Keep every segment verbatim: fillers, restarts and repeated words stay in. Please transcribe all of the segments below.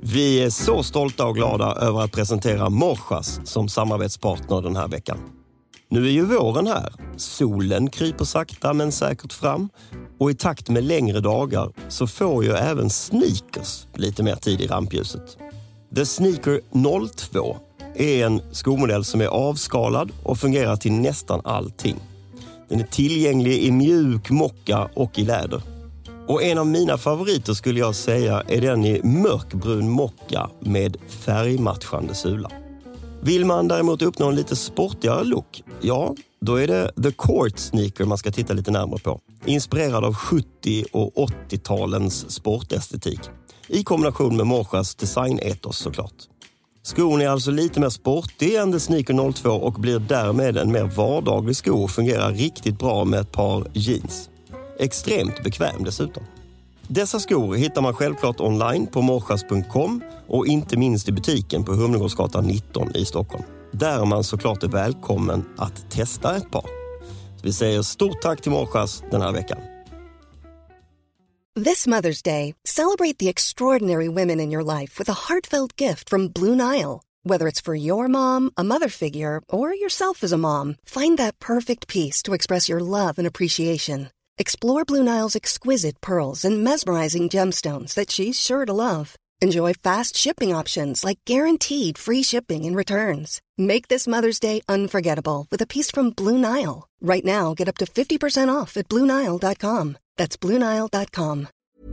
Vi är så stolta och glada över att presentera Morsas som samarbetspartner den här veckan. Nu är ju våren här. Solen kryper sakta men säkert fram. Och i takt med längre dagar så får ju även sneakers lite mer tid i rampljuset. The Sneaker noll två är en skomodell som är avskalad och fungerar till nästan allting. Den är tillgänglig i mjuk mocka och i läder. Och en av mina favoriter skulle jag säga är den i mörkbrun mocka med färgmatchande sula. Vill man däremot uppnå en lite sportigare look, ja, då är det The Court Sneaker man ska titta lite närmare på. Inspirerad av sjuttio- och åttiotalens sportestetik. I kombination med Morsas designetos såklart. Skon är alltså lite mer sportig än The Sneaker noll två och blir därmed en mer vardaglig sko och fungerar riktigt bra med ett par jeans. Extremt bekväm dessutom. Dessa skor hittar man självklart online på morsas punkt com och inte minst i butiken på Humlegårdsgatan nitton i Stockholm. Där man såklart är välkommen att testa ett par. Så vi säger stort tack till Morsas den här veckan. This Mother's Day, celebrate the extraordinary women in your life with a heartfelt gift from Blue Nile. Whether it's for your mom, a mother figure, or yourself as a mom, find that perfect piece to express your love and appreciation. Explore Blue Nile's exquisite pearls and mesmerizing gemstones that she's sure to love. Enjoy fast shipping options like guaranteed free shipping and returns. Make this Mother's Day unforgettable with a piece from Blue Nile. Right now, get up to fifty percent off at blue nile dot com. That's blue nile dot com.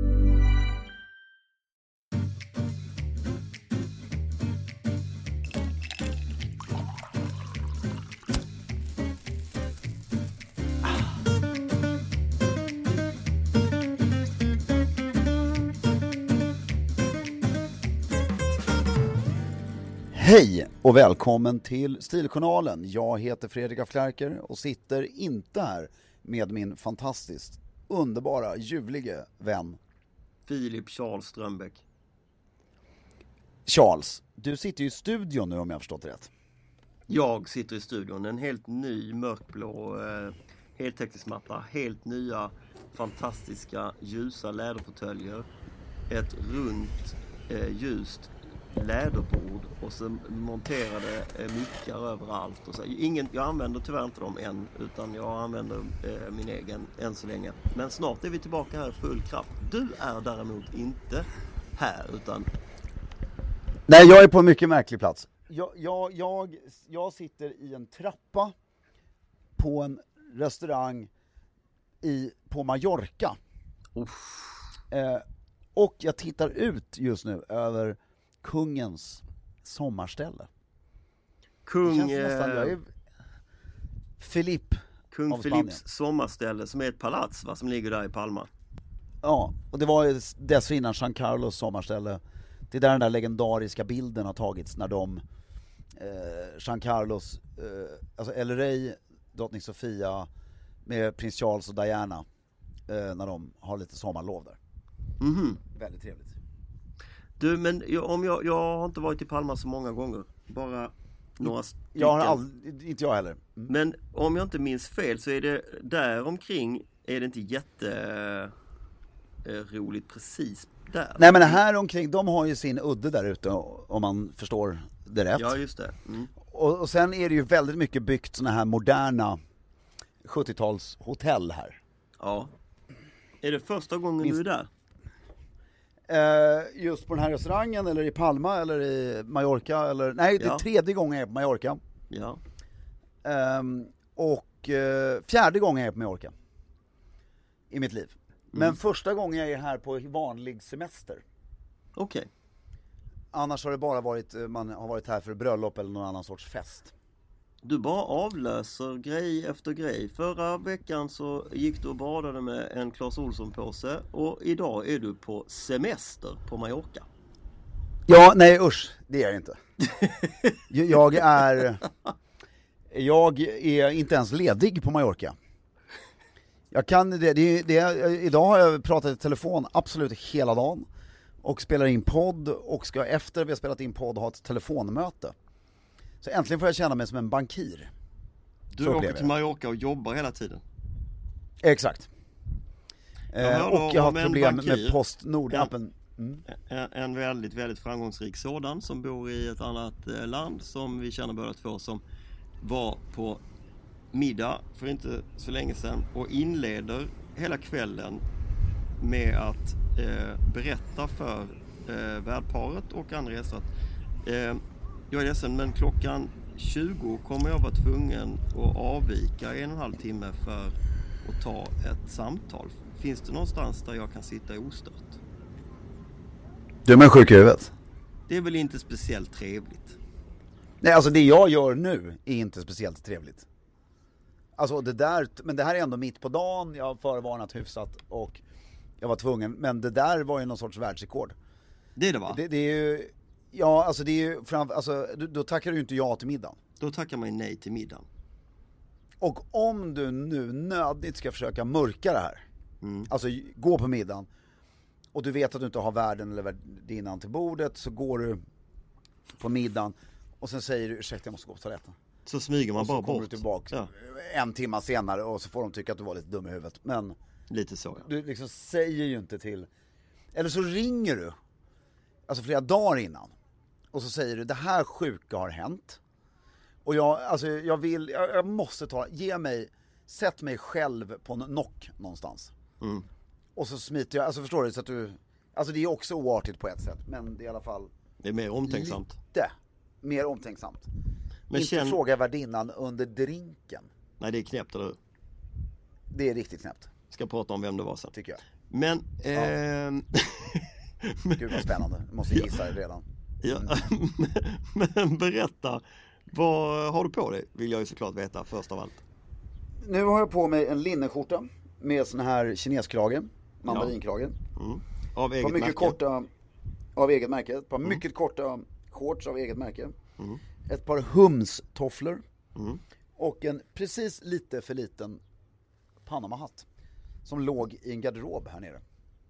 Hej och välkommen till Stiljournalen. Jag heter Fredrik af Klerker och sitter inte här med min fantastiskt underbara, ljuvlige vän Filip Charles Strömbäck. Charles, du sitter ju i studion nu om jag har förstått det rätt. Jag sitter i studion, en helt ny mörkblå eh, heltäckningsmatta, helt nya fantastiska ljusa läderfåtöljer, ett runt eh, ljust läderbord och så monterade eh, mickar överallt och så. Ingen, jag använder tyvärr inte dem än, utan jag använder eh, min egen än så länge. Men snart är vi tillbaka här i full kraft. Du är däremot inte här, utan... Nej, jag är på en mycket märklig plats. Jag, jag, jag, jag sitter i en trappa på en restaurang i, på Mallorca. Eh, och jag tittar ut just nu över kungens sommarställe. Kung, det känns nästan, jag är Filip Kung Filips sommarställe som är ett palats, va, som ligger där i Palma. Ja, och det var ju dessförinnan Jean Carlos sommarställe. Det är där den där legendariska bilden har tagits när de eh, Jean Carlos eh, alltså El Rey, drottning Sofia med prins Charles och Diana eh, när de har lite sommarlov där. Mhm. Väldigt trevligt. Du, men jag, om jag, jag har inte varit i Palma så många gånger. Bara några stycken. Jag har aldrig, inte jag heller. Mm. Men om jag inte minns fel så är det där omkring, är det inte jätte eh, roligt precis där. Nej, men här omkring, de har ju sin udde där ute, om man förstår det rätt. Ja, just det. Mm. Och, och sen är det ju väldigt mycket byggt såna här moderna sjuttio-tals hotell här. Ja. Är det första gången Minst... du är där? Uh, just på den här restaurangen eller i Palma eller i Mallorca eller nej, det är ja. tredje gången jag är på Mallorca. Ja. Um, och uh, fjärde gången jag är på Mallorca i mitt liv. Mm. Men första gången jag är här på vanlig semester. Okej. Okay. Annars har det bara varit, man har varit här för bröllop eller någon annan sorts fest. Du bara avlöser grej efter grej. Förra veckan så gick du och badade med en Clas Ohlson-påse. Och idag är du på semester på Mallorca. Ja, nej usch, det är jag inte. jag är Jag är inte ens ledig på Mallorca. Jag kan det, det, det idag har jag pratat i telefon absolut hela dagen. Och spelar in podd och ska efter vi har spelat in podd ha ett telefonmöte. Så äntligen får jag känna mig som en bankir. Du åker till Mallorca och jobbar hela tiden. Exakt. Eh, och jag har problem med Postnord-appen. Mm. En, en väldigt, väldigt framgångsrik sådan som bor i ett annat eh, land som vi känner båda två, som var på middag för inte så länge sedan och inleder hela kvällen med att eh, berätta för eh, värdparet och andra gäster att eh, jag är ledsen, men klockan tjugo kommer jag vara tvungen att avvika en och en halv timme för att ta ett samtal. Finns det någonstans där jag kan sitta ostört? Du är med sjuk i huvudet. Det är väl inte speciellt trevligt. Nej, alltså det jag gör nu är inte speciellt trevligt. Alltså det där, men det här är ändå mitt på dagen, jag har förvarnat hyfsat och jag var tvungen, men det där var ju någon sorts världsrekord. Det är det, va? Det, det är ju, ja alltså det är ju, fram, alltså då, då tackar du inte ja till middagen. Då tackar man nej till middagen. Och om du nu nödigt ska försöka mörka det här, mm. alltså gå på middagen och du vet att du inte har värden eller värdinnan till bordet, så går du på middagen och sen säger du ursäkta jag måste gå på toaletten. Så smyger man bara bort. Och så kommer du tillbaka ja. en timme senare och så får de tycka att du var lite dum i huvudet. Men lite så, ja. Du liksom säger ju inte till. Eller så ringer du alltså flera dagar innan och så säger du det här sjuka har hänt. Och jag, alltså jag vill, jag, jag måste ta, ge mig, sätt mig själv på en knock någonstans. Mm. Och så smiter jag, alltså förstår du, så att du, alltså det är också oartigt på ett sätt, men det är i alla fall. Det är mer omtänksamt. Lite mer omtänksamt. Men inte känn... fråga värdinnan under drinken. Nej, det är knäppt, eller hur? Det är riktigt knäppt. Ska prata om vem det var sen. Tycker jag. Men, ja. eh... Gud vad spännande, jag måste gissa det redan. Ja. Men berätta, vad har du på dig? Vill jag ju såklart veta först av allt. Nu har jag på mig en linneskjorta med sån här kineskrage, mandarinkrage. Ja. Mm. Av eget mycket märke. Korta, av eget märke. Ett par mm. mycket korta shorts av eget märke. Mm. Ett par humstofflor. Mm. Och en precis lite för liten Panama-hatt som låg i en garderob här nere.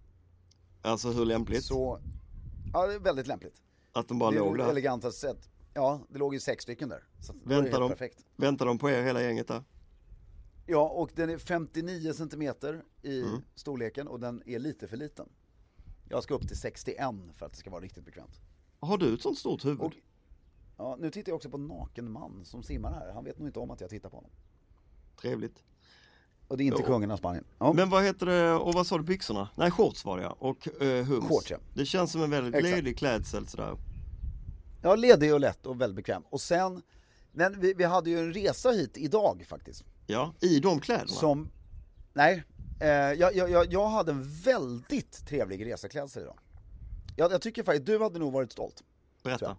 Alltså hur lämpligt? Så, ja, det är väldigt lämpligt. Att de bara det låg där? Elegantast sätt. Ja, det låg ju sex stycken där. Så väntar, de, perfekt. väntar de på er hela gänget där? Ja, och den är femtionio centimeter i mm. storleken och den är lite för liten. Jag ska upp till sextioen för att det ska vara riktigt bekvämt. Har du ett sånt stort huvud? Och, ja, nu tittar jag också på en naken man som simmar här. Han vet nog inte om att jag tittar på honom. Trevligt. Och det är inte jo. kungen av Spanien. Ja. Men vad heter det, och vad sa du, byxorna? Nej, shorts var det, ja. Och uh, hums. Shorts, ja. Det känns som en väldigt Exakt. ledig klädsel sådär. Ja, ledig och lätt och väldigt bekväm. Och sen, men vi, vi hade ju en resa hit idag faktiskt. Ja, i de kläderna? Som, nej, eh, jag, jag, jag hade en väldigt trevlig resaklädsel idag. Jag, jag tycker faktiskt, du hade nog varit stolt. Berätta.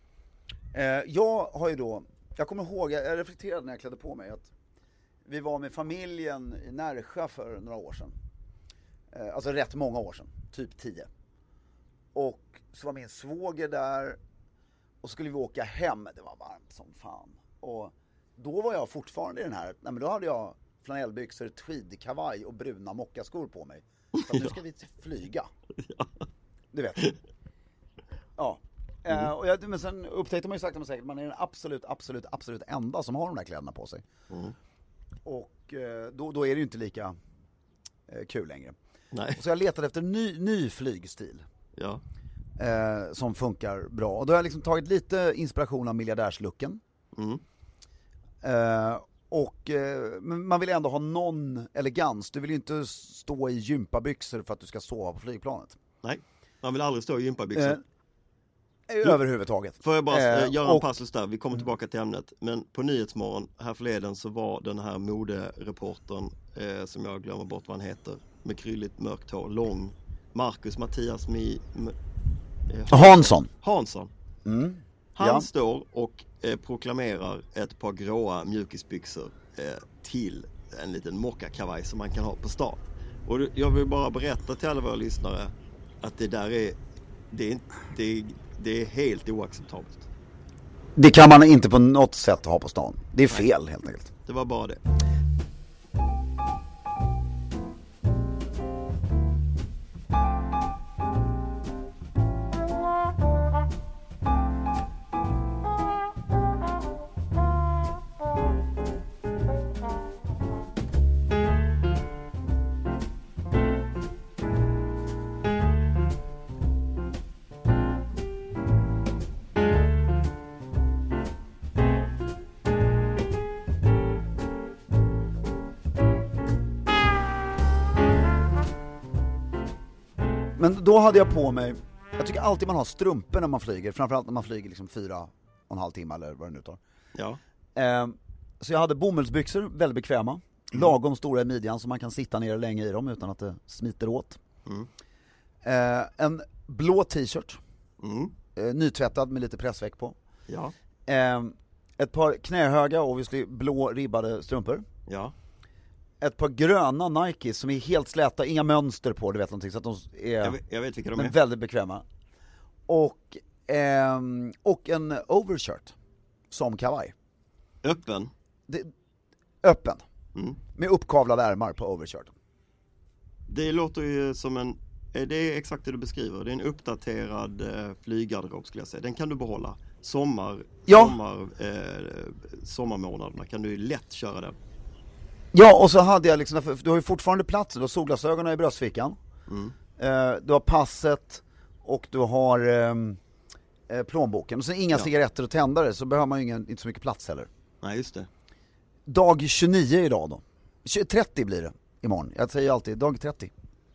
Eh, jag har ju då, jag kommer ihåg, jag reflekterade när jag klädde på mig att vi var med familjen i Närsjö för några år sedan. Eh, alltså rätt många år sedan, typ tio. Och så var min svåger där och skulle vi åka hem, det var varmt som fan. Och då var jag fortfarande i den här, nej men då hade jag flanellbyxor, tweedkavaj och bruna mockaskor på mig. För att nu ska vi flyga. Du vet. Ja. Mm. Uh, och jag, men sen upptäckte man ju sakta men säkert, man är den absolut, absolut, absolut enda som har de där kläderna på sig. Mm. Och uh, då, då är det ju inte lika uh, kul längre. Nej. Så jag letade efter ny, ny flygstil. Ja. Uh, som funkar bra. Och då har jag liksom tagit lite inspiration av miljardärslooken. Mm. Uh, och uh, men man vill ändå ha någon elegans. Du vill ju inte stå i gympabyxor för att du ska sova på flygplanet. Nej, man vill aldrig stå i gympabyxor. Uh, överhuvudtaget. Får jag bara uh, göra en och, passus där, vi kommer tillbaka till ämnet. Men på Nyhetsmorgon här förleden så var den här modereportern eh, som jag glömmer bort vad han heter, med krylligt mörkt hår, lång, Marcus Mattias Mi, eh, Hansson. Hansson. Mm. Han ja. står och eh, proklamerar ett par gråa mjukisbyxor eh, till en liten mockakavaj som man kan ha på stan. Och jag vill bara berätta till alla våra lyssnare att det där är det är, det är, det är helt oacceptabelt. Det kan man inte på något sätt ha på stan. Det är fel. Nej. Helt enkelt. Det var bara det. Men då hade jag på mig, jag tycker alltid man har strumpor när man flyger, framförallt när man flyger liksom fyra och en halv timme eller vad det nu tar. Ja. Eh, så jag hade bomullsbyxor, väldigt bekväma. Mm. Lagom stora i midjan så man kan sitta ner länge i dem utan att det smiter åt. Mm. Eh, en blå t-shirt. Mm. Eh, nytvättad med lite pressväck på. Ja. Eh, ett par knähöga och obviously blå ribbade strumpor. Ja. Ett par gröna Nikes som är helt släta, inga mönster på, du vet någonting, så att de är jag vet, jag vet vilka de men är. Väldigt bekväma. Och, eh, och en overshirt som kavaj. Öppen? Det, öppen. Mm. Med uppkavlade ärmar på overshirten. Det låter ju som en, det är exakt det du beskriver. Det är en uppdaterad eh, flyggarderob skulle jag säga. Den kan du behålla. Sommar, ja. sommar, eh, sommarmånaderna kan du lätt köra den. Ja, och så hade jag liksom, du har ju fortfarande plats, du har solglasögonen i bröstfickan. Mm. Eh, du har passet och du har eh, plånboken. Och så inga ja. cigaretter och tändare, så behöver man ju ingen, inte så mycket plats heller. Nej, just det. Dag tjugonio idag då. trettio blir det imorgon. Jag säger alltid dag trettio.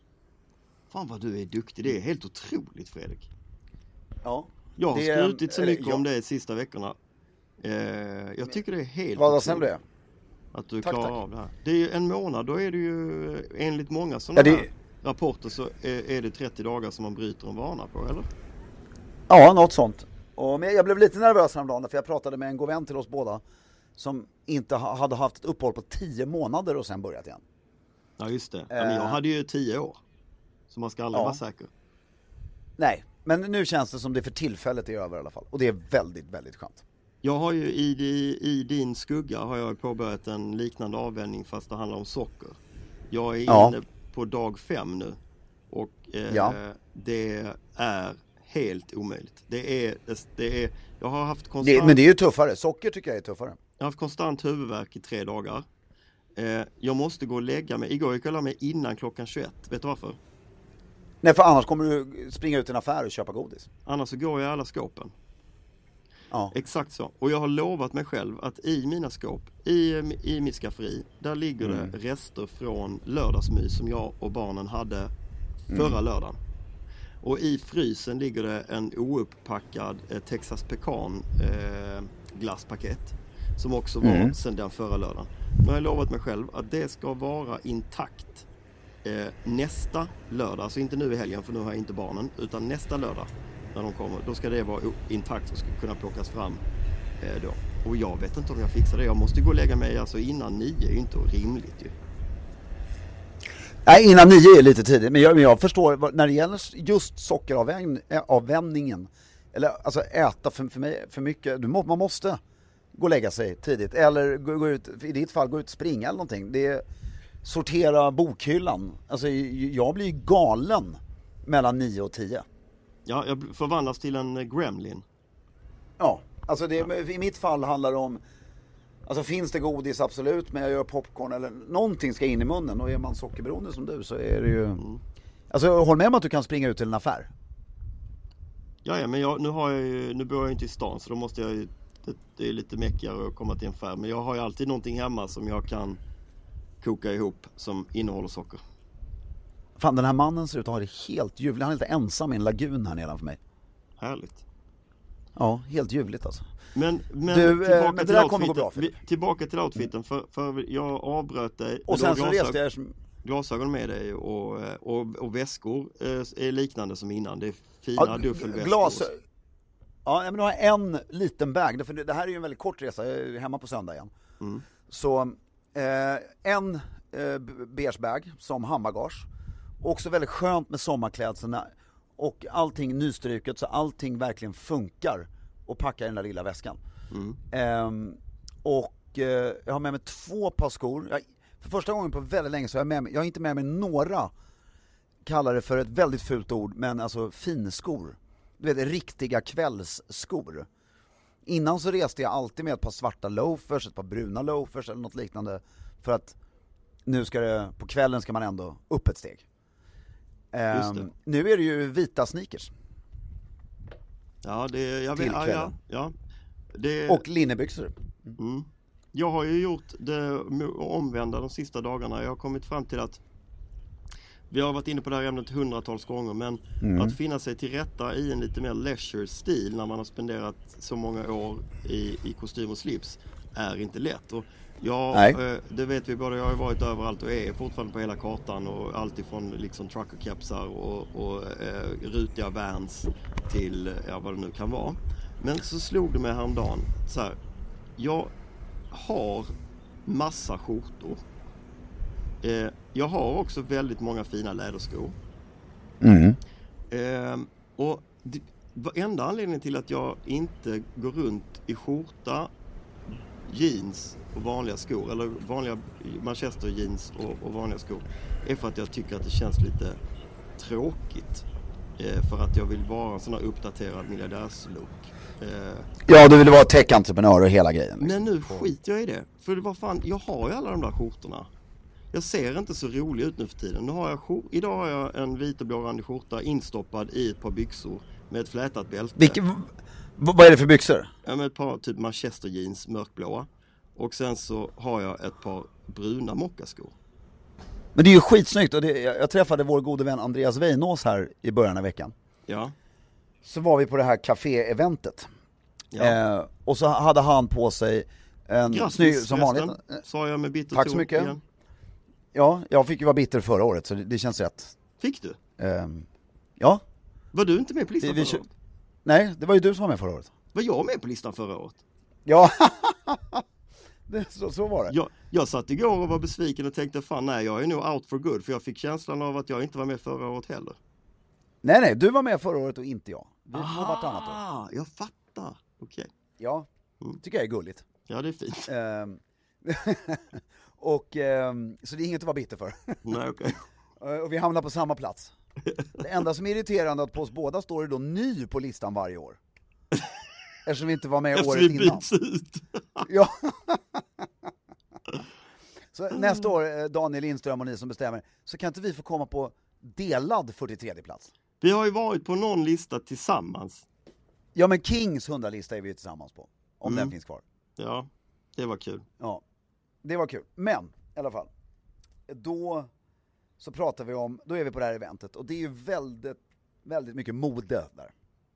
Fan vad du är duktig. Det är helt otroligt, Fredrik. Ja. Jag har det, skrutit så mycket ja. om det de sista veckorna. Eh, jag tycker det är helt vad otroligt. Vad det? Att du tack, klarar tack. av det här. Det är ju en månad, då är det ju enligt många sådana ja, det... här rapporter så är, är det trettio dagar som man bryter en vana på, eller? Ja, något sånt. Och men jag blev lite nervös häromdagen för jag pratade med en god vän till oss båda som inte ha, hade haft ett uppehåll på tio månader och sen börjat igen. Ja, just det. Ja, men jag hade ju tio år. Så man ska aldrig ja. vara säker. Nej, men nu känns det som det för tillfället är över i alla fall. Och det är väldigt, väldigt skönt. Jag har ju i, i din skugga har jag påbörjat en liknande avvänjning fast det handlar om socker. Jag är ja. inne på dag fem nu och eh, ja. det är helt omöjligt. Det är, det är, jag har haft konstant... Det, men det är ju tuffare, socker tycker jag är tuffare. Jag har haft konstant huvudvärk i tre dagar. Eh, jag måste gå och lägga mig. Igår gick jag la mig innan klockan tjugoett. Vet du varför? Nej, för annars kommer du springa ut i en affär och köpa godis. Annars så går jag i alla skåpen. Ja. Exakt så. Och jag har lovat mig själv att i mina skåp, i, i mitt skafferi, där ligger mm. det rester från lördagsmys som jag och barnen hade förra mm. lördagen. Och i frysen ligger det en ouppackad eh, Texas Pecan eh, glasspaket som också var mm. sedan den förra lördagen. Nu har jag lovat mig själv att det ska vara intakt eh, nästa lördag, alltså inte nu i helgen för nu har jag inte barnen, utan nästa lördag när de kommer, då ska det vara intakt och ska kunna plockas fram eh, då. Och jag vet inte om jag fixar det. Jag måste gå och lägga mig alltså innan nio, är ju inte rimligt ju. Nej, innan nio är lite tidigt, men jag, men jag förstår när det gäller just sockeravvänjningen, eller alltså äta för, för, mig, för mycket, du må, man måste gå och lägga sig tidigt, eller gå, gå ut, i ditt fall gå ut och springa eller någonting. Det är sortera bokhyllan. Alltså jag blir galen mellan nio och tio. Ja, jag förvandlas till en gremlin. Ja, alltså det, ja. I mitt fall handlar det om, alltså finns det godis absolut, men jag gör popcorn eller någonting ska in i munnen, och är man sockerberoende som du så är det ju mm. Alltså håll med om att du kan springa ut till en affär. Ja, ja men jag, nu har jag ju, nu bor jag inte i stan så då måste jag ju, det, det är lite mäckigare att komma till en affär, men jag har ju alltid någonting hemma som jag kan koka ihop som innehåller socker. Fan, den här mannen ser ut att ha det helt ljuvligt. Han är lite ensam i en lagun här nedanför mig. Härligt. Ja, helt ljuvligt alltså. Men, men du, tillbaka, men till det kommer gå bra för vi, tillbaka till outfiten, för, för jag avbröt dig. Och sen så reste jag som... glasögon med dig och, och, och väskor är liknande som innan. Det är fina ja, duffelväskor. Glas... Ja, men du har en liten bag. För det här är ju en väldigt kort resa. Jag är hemma på söndag igen. Mm. Så eh, en eh, beige bag som handbagage. Också väldigt skönt med sommarklädseln och allting nystryket så allting verkligen funkar och packa i den där lilla väskan. Mm. Ehm, och eh, jag har med mig två par skor. Jag, för första gången på väldigt länge så har jag med mig, jag har inte med mig några, kallar det för ett väldigt fult ord, men alltså finskor. Du vet, riktiga kvällsskor. Innan så reste jag alltid med ett par svarta loafers, ett par bruna loafers eller något liknande, för att nu ska det, på kvällen ska man ändå upp ett steg. Um, nu är det ju vita sneakers. Ja, det jag vet, ja, ja, ja. Det, och linnebyxor. Mm. Jag har ju gjort det omvända de sista dagarna. Jag har kommit fram till att Vi har varit inne på det här ämnet hundratals gånger, men mm. att finna sig till rätta i en lite mer leisure-stil när man har spenderat så många år i, i kostym och slips är inte lätt. Och ja, eh, det vet vi båda. Jag har varit överallt och är fortfarande på hela kartan, och allt ifrån liksom trucker-kepsar och, och eh, rutiga Vans till ja, vad det nu kan vara. Men så slog det mig häromdagen så här, jag har massa skjortor. Eh, jag har också väldigt många fina läderskor. Mm. Eh, och det, enda anledningen till att jag inte går runt i skjorta, jeans och vanliga skor, eller vanliga Manchester jeans och, och vanliga skor, är för att jag tycker att det känns lite tråkigt. Eh, för att jag vill vara en sån här uppdaterad miljardärslook. Eh, ja, du vill vara tech-entreprenör och hela grejen. Liksom. Men nu skiter jag i det. För det var fan, jag har ju alla de där skjortorna. Jag ser inte så rolig ut nu för tiden. Nu har jag skjort, idag har jag en vit och blårandig skjorta instoppad i ett par byxor med ett flätat bälte. Vilke, v- vad är det för byxor? Ja, med ett par typ Manchester jeans, mörkblåa. Och sen så har jag ett par bruna mockaskor. Men det är ju skitsnyggt. Och det, jag träffade vår gode vän Andreas Weinås här i början av veckan. Ja. Så var vi på det här café-eventet. Ja. Eh, och så hade han på sig en Grattis, snygg som vanligt. Sa jag med bitter Tack så mycket. Igen. Ja, jag fick ju vara bitter förra året, så det, det känns rätt. Fick du? Eh, ja. Var du inte med på listan vi, vi, förra året? Nej, det var ju du som var med förra året. Var jag med på listan förra året? Ja, det, så, så var det. Jag, jag satt igår och var besviken och tänkte, fan nej, jag är nog out for good. För jag fick känslan av att jag inte var med förra året heller. Nej, nej, du var med förra året och inte jag. Vi får vartannat år. Jag fattar. Okej. Okay. Ja, mm. tycker jag är gulligt. Ja, det är fint. Um, och um, så det är inget att vara bitter för. Nej, okej. Okay. Och vi hamnar på samma plats. Det enda som är irriterande är att på oss båda står det då ny på listan varje år. Eftersom vi inte var med Eftersom året vi innan. ut. Ja. Så nästa år, Daniel Lindström och ni som bestämmer, så kan inte vi få komma på delad fyrtiotredje plats? Vi har ju varit på någon lista tillsammans. Ja, men Kings hundralista är vi ju tillsammans på. Om mm. den finns kvar. Ja, det var kul. Ja, det var kul. Men, i alla fall. Då så pratar vi om, då är vi på det här eventet. Och det är ju väldigt, väldigt mycket mode där.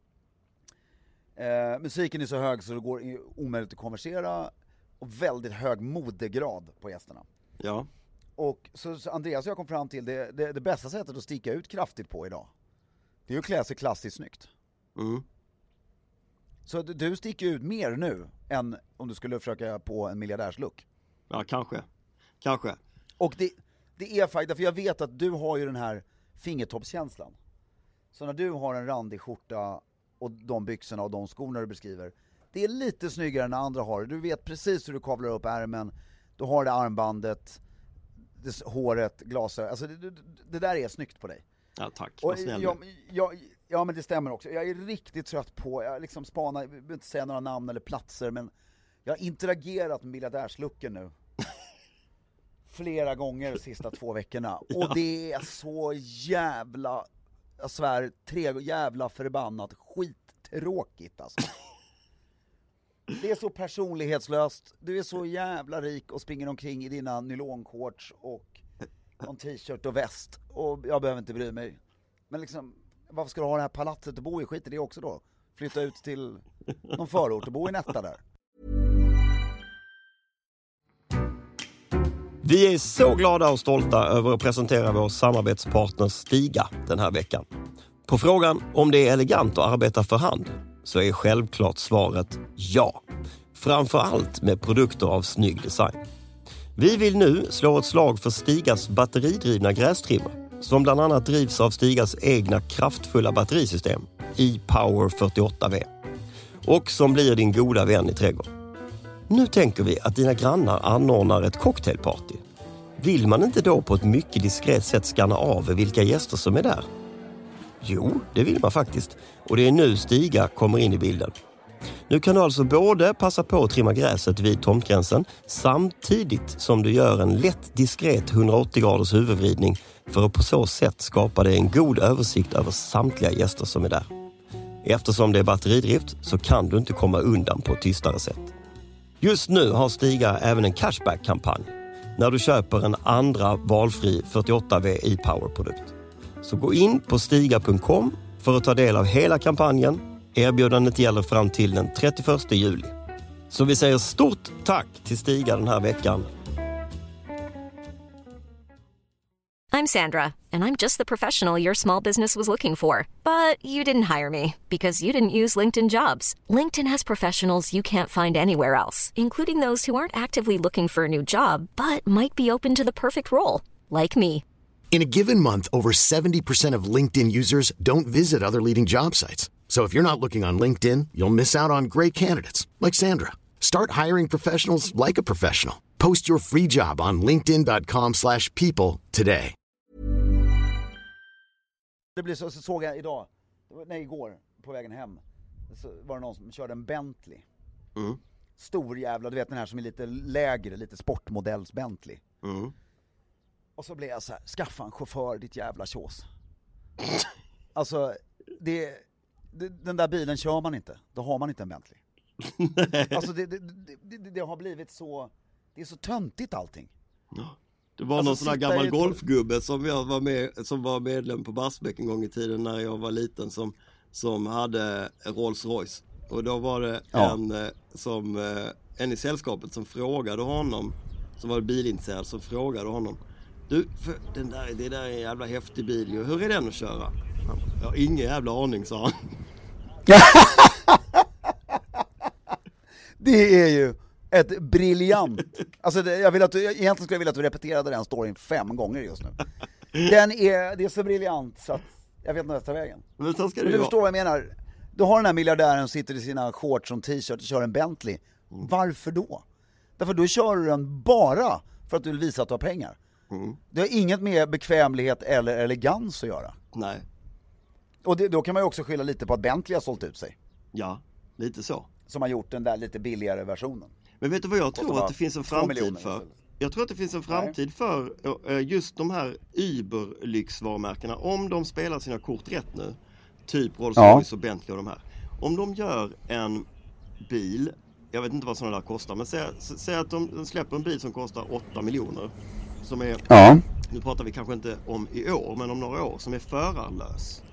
Eh, musiken är så hög så det går omöjligt att konversera. Och väldigt hög modegrad på gästerna. Ja. Och så, så Andreas och jag kom fram till det, det, det bästa sättet att sticka ut kraftigt på idag. Det är ju att klä sig klassiskt snyggt. Mm. Så du, du sticker ut mer nu än om du skulle försöka på en miljardärslook. Ja, kanske. Kanske. Och det, det är faktiskt, för jag vet att du har ju den här fingertoppskänslan. Så när du har en randig skjorta och de byxorna och de skorna du beskriver, det är lite snyggare än andra har. Du vet precis hur du kavlar upp ärmen. Du har det armbandet, det, håret, glasögon. Alltså det, det, det där är snyggt på dig. Ja, tack. Och jag, jag, ja, men det stämmer också. Jag är riktigt trött på, jag liksom spanar, jag vill inte säga några namn eller platser, men jag har interagerat med miljardärslooken nu. Flera gånger de sista två veckorna. Och ja. Det är så jävla, jag svär, tre jävla förbannat skittråkigt alltså. Det är så personlighetslöst. Du är så jävla rik och springer omkring i dina nylonshorts och en t-shirt och väst. Och jag behöver inte bry mig. Men liksom, varför ska du ha det här palatset att bo i? Skit i det också då. Flytta ut till någon förort och bo i Netta där. Vi är så glada och stolta över att presentera vår samarbetspartner Stiga den här veckan. På frågan om det är elegant att arbeta för hand så är självklart svaret ja. Framför allt med produkter av snygg design. Vi vill nu slå ett slag för Stigas batteridrivna grästrimmer som bland annat drivs av Stigas egna kraftfulla batterisystem e-Power fyrtioåtta V och som blir din goda vän i trädgården. Nu tänker vi att dina grannar anordnar ett cocktailparty. Vill man inte då på ett mycket diskret sätt skanna av vilka gäster som är där? Jo, det vill man faktiskt. Och det är nu Stiga kommer in i bilden. Nu kan du alltså både passa på att trimma gräset vid tomtgränsen samtidigt som du gör en lätt diskret hundraåttio graders huvudvridning för att på så sätt skapa dig en god översikt över samtliga gäster som är där. Eftersom det är batteridrift så kan du inte komma undan på ett tystare sätt. Just nu har Stiga även en cashback-kampanj. när du köper en andra valfri fyrtioåtta watt e-power-produkt. Så gå in på stiga punkt com för att ta del av hela kampanjen. Erbjudandet gäller fram till den trettioförsta juli. Så vi säger stort tack till Stiga den här veckan. I'm Sandra, and I'm just the professional your small business was looking for. But you didn't hire me because you didn't use LinkedIn Jobs. LinkedIn has professionals you can't find anywhere else, including those who aren't actively looking for a new job, but might be open to the perfect role, like me. In a given month, over seventy percent of LinkedIn users don't visit other leading job sites. So if you're not looking on LinkedIn, you'll miss out on great candidates like Sandra. Start hiring professionals like a professional. Post your free job on linkedin dot com slash people today. Det blir så, så såg jag idag, nej igår, på vägen hem, så var det någon som körde en Bentley. Mm. Stor jävla, du vet den här som är lite lägre, lite sportmodells Bentley. Mm. Och så blev jag så här, skaffa en chaufför, ditt jävla tjås. Alltså, det, det, den där bilen kör man inte, då har man inte en Bentley. Alltså det, det, det, det, det har blivit så, det är så töntigt allting. Ja. Det var alltså, någon sån här gammal i... golfgubbe som jag var med, som var medlem på Barsbäck en gång i tiden när jag var liten, som, som hade Rolls Royce. Och då var det ja. en, som, en i sällskapet som frågade honom, som var bilintresserad, som frågade honom: du, för den där, det där är en jävla häftig bil ju. Hur är den att köra? Jag har ingen jävla aning, sa han. Det är ju ett briljant. Alltså det, jag vill att du, egentligen skulle jag vilja att du repeterade den storyn fem gånger just nu. Den är, det är så briljant så att jag vet inte vad jag tar vägen. Men så ska Men det du förstår vad jag menar. Du har den här miljardären som sitter i sina shorts och t-shirt och kör en Bentley. Mm. Varför då? Därför då kör du den bara för att du vill visa att du har pengar. Mm. Det har inget med bekvämlighet eller elegans att göra. Nej. Och det, då kan man ju också skylla lite på att Bentley har sålt ut sig. Ja, lite så. Som har gjort den där lite billigare versionen. Men vet du vad jag tror att det finns en framtid för? Eller? Jag tror att det finns en framtid Nej. för just de här Uber-lyxvarumärkena. Om de spelar sina kort rätt nu, typ Rolls-Royce ja. och Bentley och de här. Om de gör en bil, jag vet inte vad sådana där kostar, men säg, säg att de släpper en bil som kostar åtta miljoner. Som är, ja. nu pratar vi kanske inte om i år, men om några år, som är förarlös.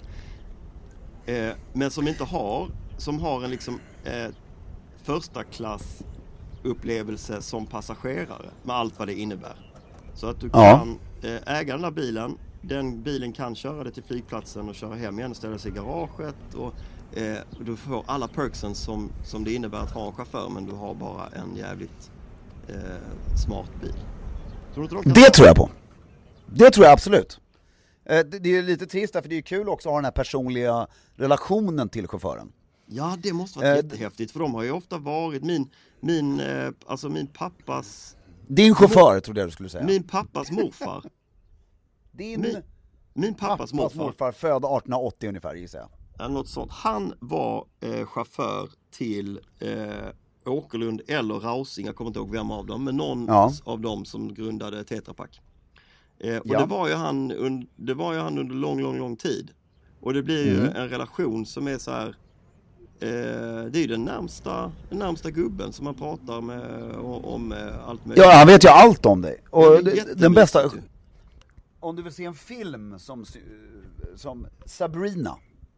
Eh, men som inte har, som har en liksom eh, första klass upplevelse som passagerare med allt vad det innebär. Så att du ja. kan eh, äga den här bilen, den bilen kan köra dig till flygplatsen och köra hem igen och ställa sig i garaget och eh, du får alla perksen som, som det innebär att ha en chaufför, men du har bara en jävligt eh, smart bil. Tror du inte de det tror jag på. Det tror jag absolut. Eh, det, det är lite trist för det är kul också att ha den här personliga relationen till chauffören. Ja, det måste vara jättehäftigt, för de har ju ofta varit min, min, eh, alltså min pappas... Din chaufför, mor, trodde jag du skulle säga. Min pappas morfar. Din min, min pappas, pappas morfar. morfar född arton åttio ungefär, gissar jag. Ja, något sånt. Han var eh, chaufför till eh, Åkerlund eller Rausing, jag kommer inte ihåg vem av dem, men någon ja. av dem som grundade Tetra Pak. Eh, och ja. det, var ju han und, det var ju han under lång, lång, lång tid. Och det blir ju mm. en relation som är så här... Eh, det är ju den närmsta, den närmsta gubben som man pratar med om, om allt möjligt. Ja, han vet ju allt om dig. Och ja, den bästa... Typ. Om du vill se en film som, som Sabrina.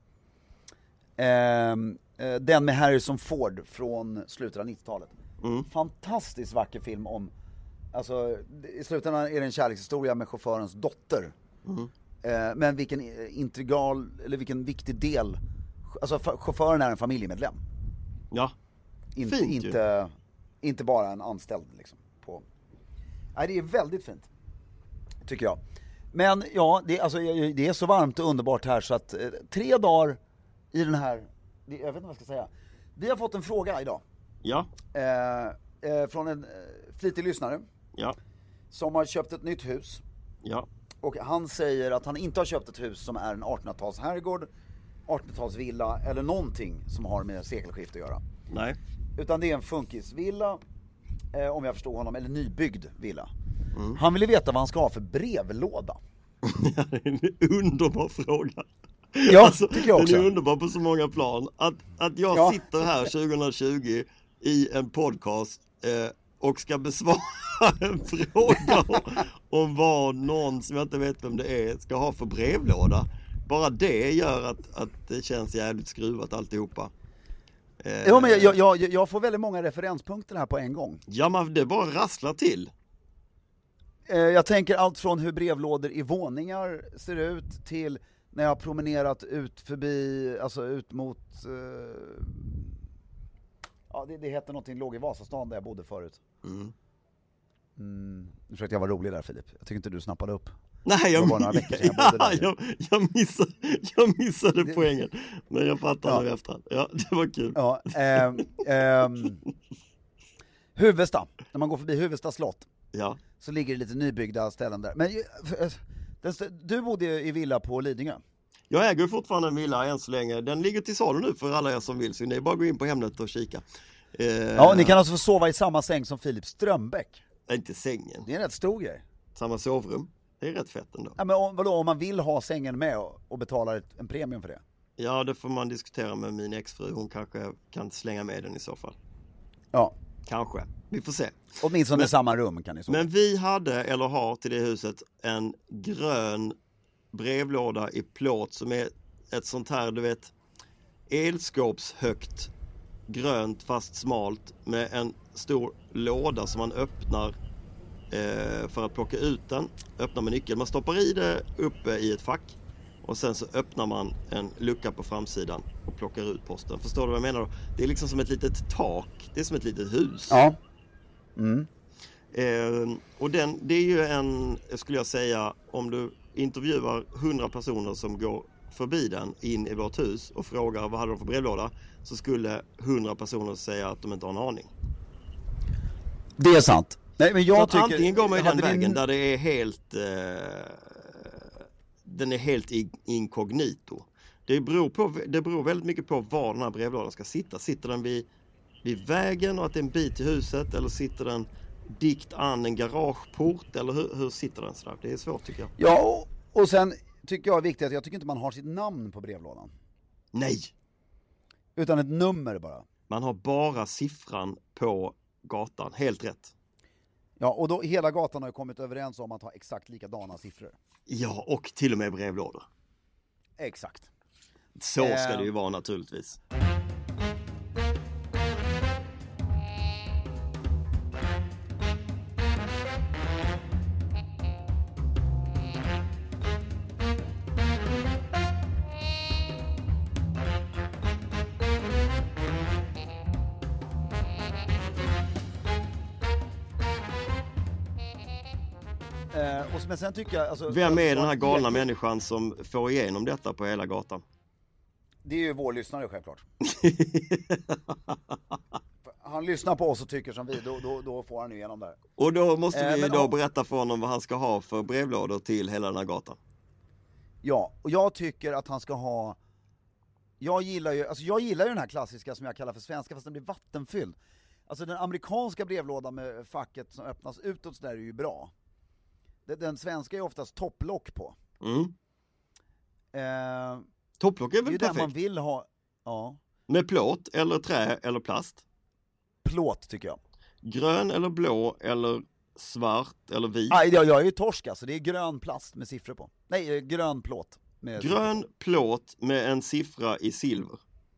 Eh, den med Harrison Ford från slutet av nittiotalet. Mm. Fantastiskt vacker film om... Alltså, i slutändan är det en kärlekshistoria med chaufförens dotter. Mm. Eh, men vilken integral, eller vilken viktig del... Alltså chauffören är en familjemedlem. Ja. Inte, fint inte, inte bara en anställd liksom. På... Nej, det är väldigt fint. Tycker jag. Men ja, det, alltså, det är så varmt och underbart här så att eh, tre dagar i den här... Det, jag vet inte vad jag ska säga. Vi har fått en fråga idag. Ja. Eh, eh, från en eh, flitig lyssnare. Ja. Som har köpt ett nytt hus. Ja. Och han säger att han inte har köpt ett hus som är en artonhundratals herrgård, artonhundratalsvilla eller någonting som har med sekelskift att göra. Nej. Utan det är en funkisvilla, eh, om jag förstår honom, eller nybyggd villa. Mm. Han ville veta vad han ska ha för brevlåda. Ja, det är en underbar fråga. Ja, alltså, tycker jag också. Den är underbar på så många plan. Att, att jag ja. sitter här tjugo tjugo i en podcast eh, och ska besvara en fråga om, om vad någon som jag inte vet vem det är ska ha för brevlåda. Bara det gör att, att det känns jävligt skruvat alltihopa. Eh, ja, men jag, jag, jag får väldigt många referenspunkter här på en gång. Ja, men det bara rasslar till. Eh, jag tänker allt från hur brevlådor i våningar ser ut till när jag har promenerat ut förbi, alltså ut mot... Eh, ja, det, det heter någonting, låg i Vasastan där jag bodde förut. Mm. Mm, nu försökte jag vara rolig där, Filip. Jag tycker inte du snappade upp. Nej, jag, några veckor sedan jag, ja, jag, jag, missade, jag missade det, poängen. Men jag fattar ja. nu efterhand. Ja, det var kul. Ja, ähm, ähm, Huvudsta, när man går förbi Huvudsta slott, ja. så ligger det lite nybyggda ställen där. Men du bodde i villa på Lidingö. Jag äger fortfarande en villa än så länge. Den ligger till salu nu för alla er som vill. Så ni bara gå in på Hemnet och kika. Eh, ja, ni kan alltså få sova i samma säng som Filip Strömbäck. Inte sängen. Det är en rätt stor grej. Samma sovrum. Det är rätt fett ändå. Ja, men om, vadå, om man vill ha sängen med och, och betalar ett, en premium för det? Ja, det får man diskutera med min exfru. Hon kanske kan slänga med den i så fall. Ja. Kanske. Vi får se. Åtminstone men, i samma rum kan ni sova. Men vi hade, eller har till det huset, en grön brevlåda i plåt som är ett sånt här, du vet, elskåpshögt grönt fast smalt med en stor låda som man öppnar eh, för att plocka ut den. Öppnar med nyckeln. Man stoppar i det uppe i ett fack och sen så öppnar man en lucka på framsidan och plockar ut posten. Förstår du vad jag menar då? Det är liksom som ett litet tak. Det är som ett litet hus. Ja. Mm. Eh, och den, det är ju en, skulle jag säga, om du intervjuar hundra personer som går förbi den in i vårt hus och frågar vad hade de för brevlåda, så skulle hundra personer säga att de inte har en aning. Det är sant. Nej, men jag så att tycker, antingen går man ju den vi... vägen där det är helt eh, den är helt inkognito. Det beror, på, det beror väldigt mycket på var den här brevlådan ska sitta. Sitter den vid, vid vägen och att det är en bit till huset, eller sitter den dikt an en garageport, eller hur, hur sitter den sådär? Det är svårt tycker jag. Ja, och, och sen tycker jag är viktigt att jag tycker inte man har sitt namn på brevlådan. Nej! Utan ett nummer bara. Man har bara siffran på gatan, helt rätt. Ja, och då hela gatan har ju kommit överens om att ha exakt likadana siffror. Ja, och till och med brevlådor. Exakt. Så ska eh... det ju vara naturligtvis. Eh, och men sen tycker jag, alltså, vem är den här galna jag... människan som får igenom detta på hela gatan? Det är ju vår lyssnare självklart. Han lyssnar på oss och tycker som vi, då, då, då får han ju igenom det här. Och då måste vi eh, då om... berätta för honom vad han ska ha för brevlådor till hela den här gatan. Ja, och jag tycker att han ska ha... Jag gillar ju, alltså jag gillar ju den här klassiska som jag kallar för svenska, fast den blir vattenfylld. Alltså den amerikanska brevlådan med facket som öppnas utåt så där är ju bra. Den svenska är oftast topplock på. Mm. Eh, topplock är väl det är perfekt? den man vill ha. Ja. Med plåt eller trä eller plast? Plåt tycker jag. Grön eller blå eller svart eller vit? Ah, jag, jag är ju torsk alltså. Det är grön plast med siffror på. Nej, grön plåt. Med grön plåt med en siffra i silver.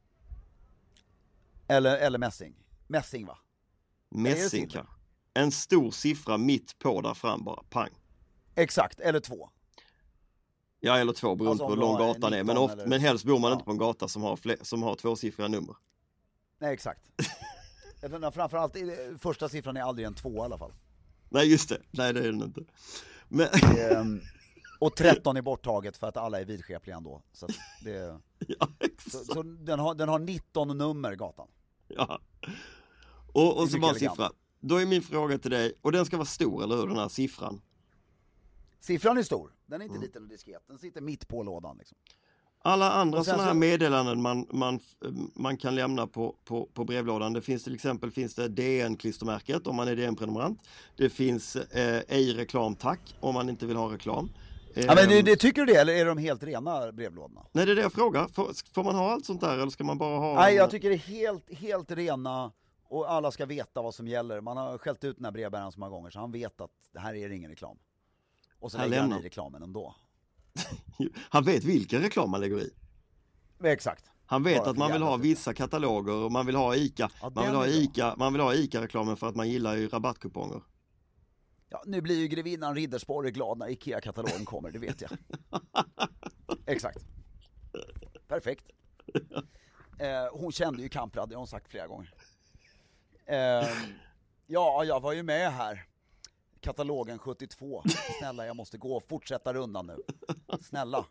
Eller, eller mässing. Mässing va? Mässing kanske. En stor siffra mitt på där fram bara. Pang. Exakt, eller två. Ja, eller två beroende alltså, på hur lång gatan är. Men, ofta, eller... men helst bor man ja. inte på en gata som har, fler, som har tvåsiffriga nummer. Nej, exakt. Framförallt, första siffran är aldrig en två i alla fall. Nej, just det. Nej, det är den inte. Men... ehm, och tretton är borttaget för att alla är vidskepliga ändå. Så det... ja, exakt. Så, så den, har, den har nitton nummer, gatan. Ja. Och, och så bara siffra. Då är min fråga till dig, och den ska vara stor, eller hur, den här siffran? Siffran är stor, den är inte mm. liten och diskret, den sitter mitt på lådan liksom. Alla andra sådana här så... meddelanden man, man, man kan lämna på, på, på brevlådan, det finns till exempel finns det D N-klistermärket om man är D N-prenumerant. Det finns eh, ej reklam tack om man inte vill ha reklam. Ja, men det, det, tycker du det, eller är de helt rena brevlådorna? Nej, det är det jag frågar. Får, får man ha allt sånt där, eller ska man bara ha... Nej, jag tycker det är helt, helt rena Och alla ska veta vad som gäller. Man har skällt ut den här brevbäraren så många gånger så han vet att det här är ingen reklam. Och så Han lägger lämnar. han i reklamen ändå. Han vet vilken reklam man lägger i. Exakt. Han vet Bara att för man vill ha jävla vissa kataloger och man vill ha Ica. Ja, man, vill den ha är bra. Ica man vill ha Ica-reklamen för att man gillar ju rabattkuponger. Ja, nu blir ju grevinnan Riddersporre glad när Ikea-katalogen kommer, det vet jag. Exakt. Perfekt. Eh, hon kände ju Kamprad, det har hon sagt flera gånger. Eh, ja, jag var ju med här. Katalogen sjuttiotvå. Snälla, jag måste gå och fortsätta rundan nu. Snälla.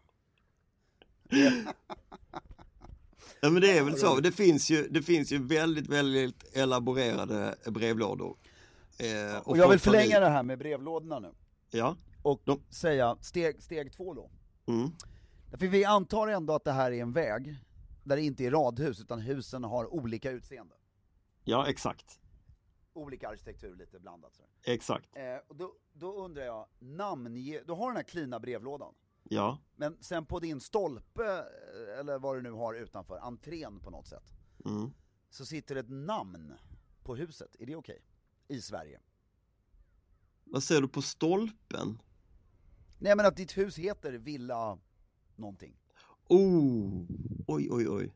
Ja, men det är väl så. Det finns ju, det finns ju väldigt, väldigt elaborerade brevlådor. Eh, och Och jag vill folk tar förlänga i- det här med brevlådorna nu. Ja. Och De- säga steg, steg två då. Mm. För vi antar ändå att det här är en väg där det inte är radhus utan husen har olika utseende. Ja, exakt. Olika arkitektur lite blandat. Så. Exakt. Eh, och då, då undrar jag, namnge... Du har den här klina brevlådan. Ja. Men sen på din stolpe, eh, eller vad du nu har utanför, entrén på något sätt. Mm. Så sitter ett namn på huset. Är det okej? I Sverige. Vad ser du på stolpen? Nej, men att ditt hus heter Villa någonting. Oh, oj, oj, oj.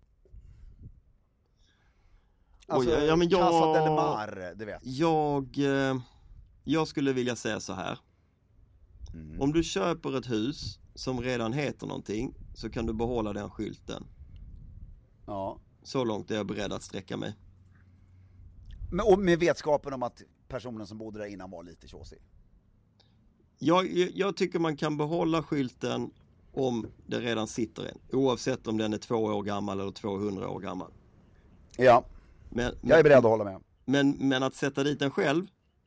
Alltså, Oj, ja, men jag- Casa del Mar, du vet. Jag, eh, jag skulle vilja säga så här. Mm. Om du köper ett hus som redan heter någonting så kan du behålla den skylten. Ja. Så långt är jag beredd att sträcka mig. Men, och med vetskapen om att personen som bodde där innan var lite tjåsig. Jag, jag tycker man kan behålla skylten om det redan sitter en. Oavsett om den är två år gammal eller tvåhundra år gammal. Ja, Men, jag är beredd att hålla med. men, men att sätta dit den själv?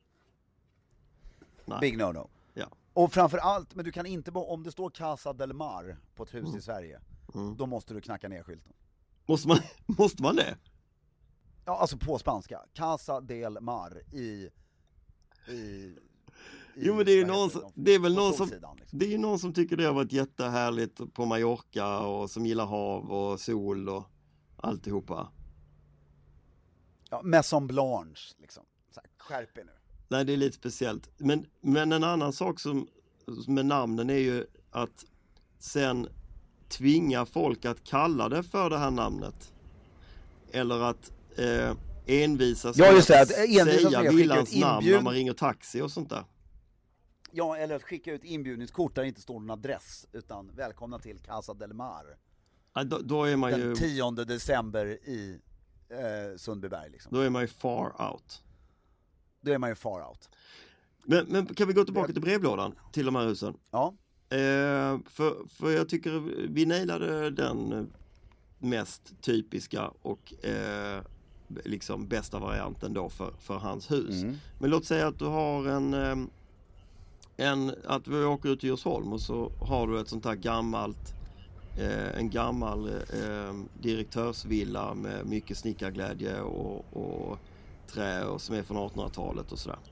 Nej. Big no-no. Ja. Och framför allt, men du kan inte, om det står Casa del Mar på ett hus Mm. i Sverige, Mm. då måste du knacka ner skylten. Måste man, måste man det? Ja, alltså på spanska. Casa del Mar i... i, i Jo, men det är ju vad någon heter som, de? det är väl På någon som, solsidan, liksom. det är ju någon som tycker det har varit jättehärligt på Mallorca och som gillar hav och sol och alltihopa. Ja, Maison Blanche, liksom. Så här, skärp er nu. Nej, det är lite speciellt. Men, men en annan sak som med namnen är ju att sen tvinga folk att kalla det för det här namnet. Eller att eh, envisas Ja, med just det, att att envisas med säga att skicka villans ut namn inbjud- när man ringer taxi och sånt där. Ja, eller att skicka ut inbjudningskort där det inte står någon adress, utan välkomna till Casa del Mar. Ja, då, då är man ju Den tionde december i eh, Sundbyberg, liksom. då är man ju far out. Då är man ju far out. Men, men kan vi gå tillbaka till brevlådan till de här husen? Ja. Eh, för, för jag tycker vi nailade den mest typiska och eh, liksom bästa varianten då för, för hans hus. Mm. Men låt säga att du har en, eh, en att vi åker ut till Djursholm och så har du ett sånt här gammalt eh, en gammal eh, direktörsvilla med mycket snickarglädje och, och trä och som är från artonhundratalet och sådär.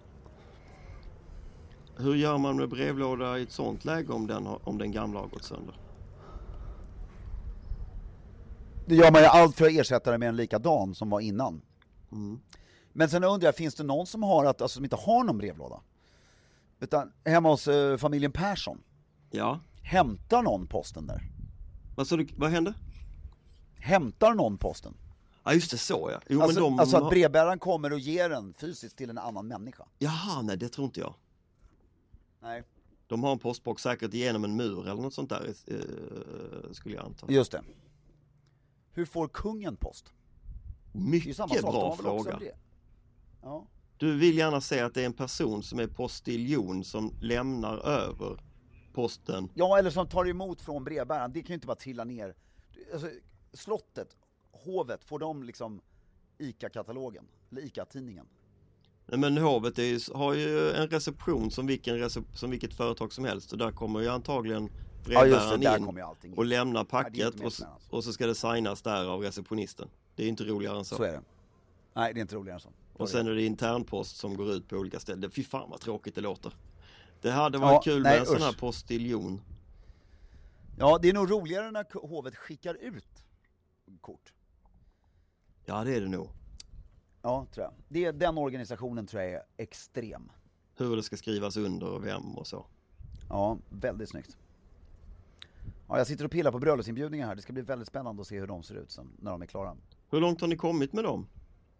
Hur gör man med brevlåda i ett sånt läge om den, har, om den gamla har gått sönder? Det gör man ju allt för att ersätta det med en likadan som var innan. Mm. Men sen undrar jag, finns det någon som har att, alltså, som inte har någon brevlåda? Utan hemma hos eh, familjen Persson, Ja, hämtar någon posten där? vad, sa du, vad hände? Hämtar någon posten? Ja, just det, så ja. Jo, Alltså, men de, alltså har- att brevbäraren kommer och ger den fysiskt till en annan människa? Jaha, nej det tror inte jag. Nej. De har en postbox säkert genom en mur eller något sånt där, eh, skulle jag anta. Just det. Hur får kungen post? Det är ju Mycket samma sak, de bra har väl också fråga. brev. Ja. Du vill gärna säga att det är en person som är postiljon som lämnar över posten. Ja, eller som tar emot från brevbäraren. Det kan ju inte bara trilla ner. Alltså, slottet, hovet, får de liksom Ica-katalogen? Eller Ica-tidningen? Nej, men hovet är ju, har ju en reception som, vilken recep, som vilket företag som helst. Och där kommer ju antagligen Ja, just det, brevbäraren där in kommer ju allting in. och lämnar Nej, det är packet inte och, s- mer alltså. och så ska det signas där av receptionisten. Det är inte roligare än så. Så är det. Nej, det är inte roligare än så. Och sen är det internpost som går ut på olika ställen. Fy fan vad tråkigt det låter. Det hade varit Ja, kul nej, med en sån här usch. postiljon. Ja, det är nog roligare när hovet skickar ut kort. Ja, det är det nog. Ja, tror jag. Det, den organisationen tror jag är extrem. Hur det ska skrivas under och vem och så. Ja, väldigt snyggt. Ja, jag sitter och pillar på bröllopsinbjudningar här. Det ska bli väldigt spännande att se hur de ser ut sen, när de är klara. Hur långt har ni kommit med dem?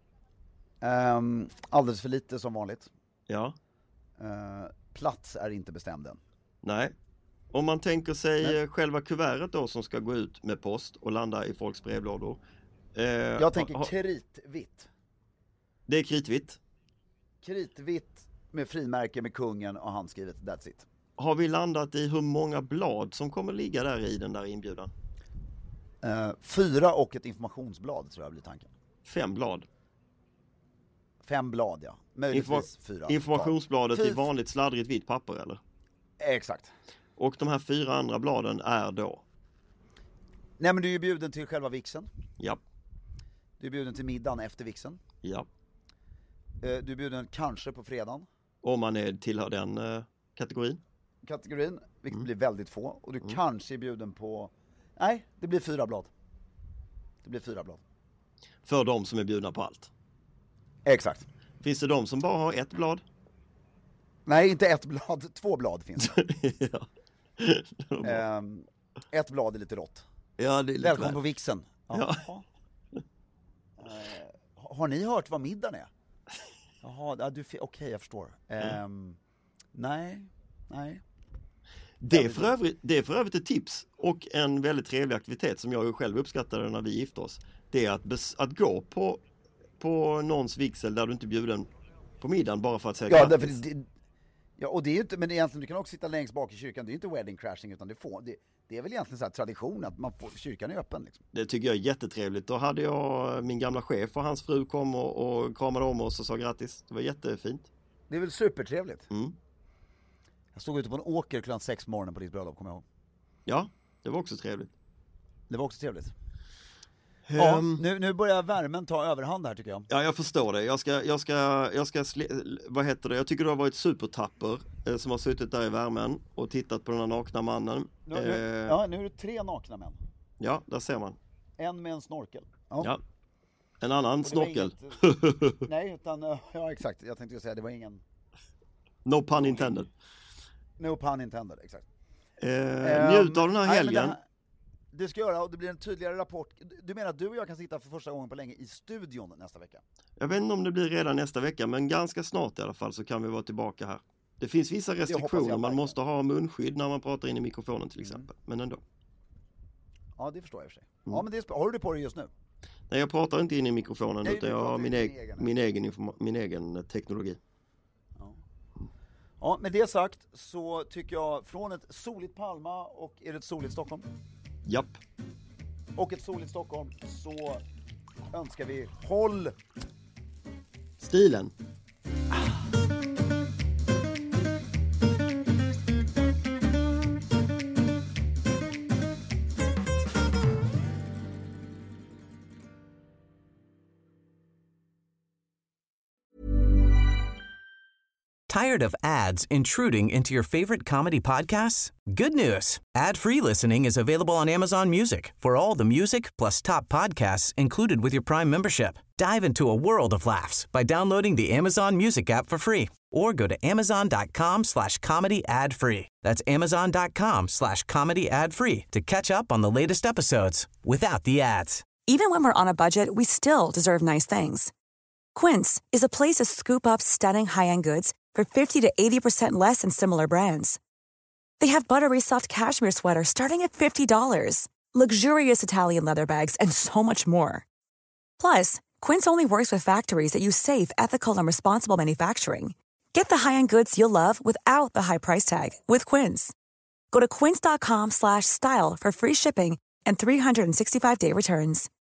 Um, alldeles för lite som vanligt. Ja. Uh, plats är inte bestämd än. Nej. Om man tänker sig Nej. själva kuvertet då som ska gå ut med post och landa i folks brevlådor. Eh, Jag tänker ha, kritvitt. Det är kritvitt. Kritvitt med frimärke med kungen och handskrivet, that's it. Har vi landat i hur många blad som kommer ligga där i den där inbjudan? Uh, fyra och ett informationsblad tror jag blir tanken. Fem blad. Fem blad, ja. Möjligtvis Informa- fyra. Informationsbladet Fy- i vanligt sladdrigt vitt papper, eller? Exakt. Och de här fyra andra bladen är då? Nej, men du är ju bjuden till själva vixen. Ja. Du är bjuden till middagen efter vixen. Ja. Uh, du är bjuden kanske på fredagen. Om man är, tillhör den uh, kategorin. Kategorin, vilket Mm. blir väldigt få. Och du Mm. kanske är bjuden på... Nej, det blir fyra blad. Det blir fyra blad. För de som är bjudna på allt. Exakt. Finns det de som bara har ett blad? Nej, inte ett blad, två blad finns det. Ja. um, ett blad är lite rått. Ja, det är lite Välkommen väl. på vixen. Ja. Ja. Uh, har ni hört vad middagen är? Jaha, ja, du, okej okay, jag förstår. Um, nej, nej. Det är, för övrigt, det är för övrigt ett tips och en väldigt trevlig aktivitet som jag själv uppskattade när vi gifte oss. Det är att, bes, att gå på, på någons vigsel där du inte är bjuden på middagen bara för att säga ja, grattis. därför det, ja, och det är ju inte, men egentligen du kan också sitta längst bak i kyrkan. Det är ju inte wedding crashing utan det, får, det, det är väl egentligen så här tradition att man får, kyrkan är öppen liksom. Det tycker jag är jättetrevligt. Då hade jag min gamla chef och hans fru kom och, och kramade om oss och sa grattis. Det var jättefint. Det är väl supertrevligt. Mm. Jag stod ute på en åker klockan sex på morgonen på ditt bröllop, kommer jag ihåg. Ja, det var också trevligt. Det var också trevligt. Ja, Um, nu, nu börjar värmen ta överhand här tycker jag. Ja, jag förstår det. Jag ska, jag ska, jag ska, sli- vad heter det? Jag tycker du har varit supertapper eh, som har suttit där i värmen och tittat på den här nakna mannen. Nu, nu, Eh, ja, nu är det tre nakna män. ja, där ser man. En med en snorkel. Ja. Ja. En annan Och det var snorkel. inget- nej, utan, eh, ja exakt. Jag tänkte ju säga, det var ingen... No pun intended. No pun intended, exakt. Eh, Ehm, njut av den här nej, men helgen. Det, här, det ska göra, och det blir en tydligare rapport. Du menar att du och jag kan sitta för första gången på länge i studion nästa vecka? Jag vet inte om det blir redan nästa vecka, men ganska snart i alla fall så kan vi vara tillbaka här. Det finns vissa hoppas jag restriktioner. Man verkligen. måste ha munskydd när man pratar in i mikrofonen till exempel. Men ändå. Ja, det förstår jag i och för sig. Mm. Ja, men det är, sp- har du det på dig just nu? Nej, jag pratar inte in i mikrofonen Nej, utan du jag har pratar min, in i eg- din egen. min, egen informa- min egen teknologi. Ja, med det sagt så tycker jag från ett soligt Palma och är det ett soligt Stockholm? Japp. Och ett soligt Stockholm så önskar vi håll. Stilen. Tired of ads intruding into your favorite comedy podcasts? Good news. Ad-free listening is available on Amazon Music for all the music plus top podcasts included with your Prime membership. Dive into a world of laughs by downloading the Amazon Music app for free or go to amazon.com slash comedy ad free. That's amazon.com slash comedy ad free to catch up on the latest episodes without the ads. Even when we're on a budget, we still deserve nice things. Quince is a place to scoop up stunning high-end goods for fifty to eighty percent less than similar brands. They have buttery soft cashmere sweaters starting at fifty dollars, luxurious Italian leather bags, and so much more. Plus, Quince only works with factories that use safe, ethical, and responsible manufacturing. Get the high-end goods you'll love without the high price tag with Quince. Go to quince.com slash style for free shipping and three sixty-five day returns.